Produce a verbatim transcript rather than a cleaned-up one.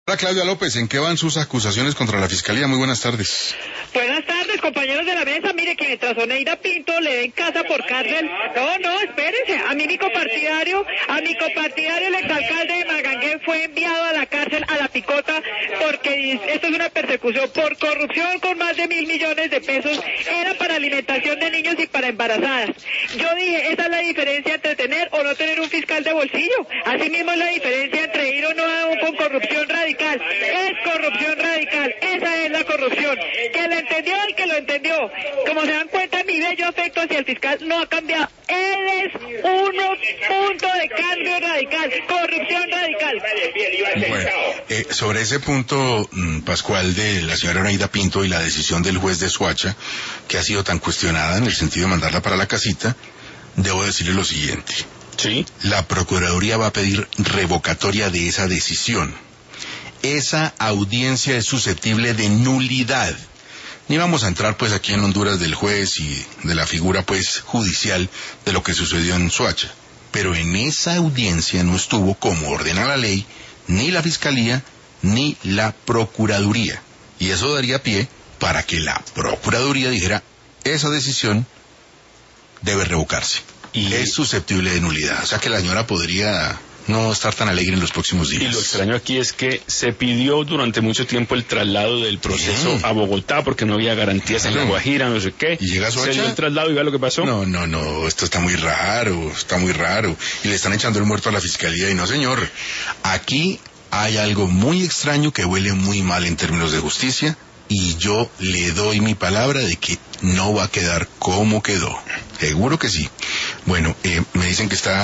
Hola Claudia López, ¿en qué van sus acusaciones contra la Fiscalía? Muy buenas tardes. Buenas tardes, compañeros de la mesa. Mire que mientras Oneida Pinto le den casa por cárcel... No, no, espérense. A mí mi copartidario, a mi copartidario, el exalcalde de Magangué, fue enviado a la cárcel, a la picota, porque esto es una persecución por corrupción con más de mil millones de pesos. Era para alimentación de niños y para embarazadas. Yo dije, esa es la diferencia entre tener o no tener un fiscal de bolsillo. Asimismo es la diferencia entre ir o no a un con corrupción radical. Es corrupción radical, esa es la corrupción. Que lo entendió el que lo entendió. Como se dan cuenta, mi bello afecto hacia el fiscal no ha cambiado. Él es un punto de cambio radical, corrupción radical. Bueno, eh, sobre ese punto, Pascual, de la señora Oneida Pinto y la decisión del juez de Soacha, que ha sido tan cuestionada en el sentido de mandarla para la casita, debo decirle lo siguiente. Sí. La Procuraduría va a pedir revocatoria de esa decisión. Esa audiencia es susceptible de nulidad. Ni vamos a entrar pues aquí en Honduras del juez y de la figura pues judicial de lo que sucedió en Soacha. Pero en esa audiencia no estuvo, como ordena la ley, ni la Fiscalía ni la Procuraduría. Y eso daría pie para que la Procuraduría dijera, esa decisión debe revocarse. Y es susceptible de nulidad. O sea que la señora podría no estar tan alegre en los próximos días. Y lo extraño aquí es que se pidió durante mucho tiempo el traslado del proceso Bien. a Bogotá porque no había garantías Claro. en La Guajira, no sé qué. ¿Y llega a Soacha? Se dio el traslado y vea lo que pasó. No, no, no, esto está muy raro, está muy raro. Y le están echando el muerto a la Fiscalía y no, señor. Aquí hay algo muy extraño que huele muy mal en términos de justicia y yo le doy mi palabra de que no va a quedar como quedó. Seguro que sí. Bueno, eh, me dicen que está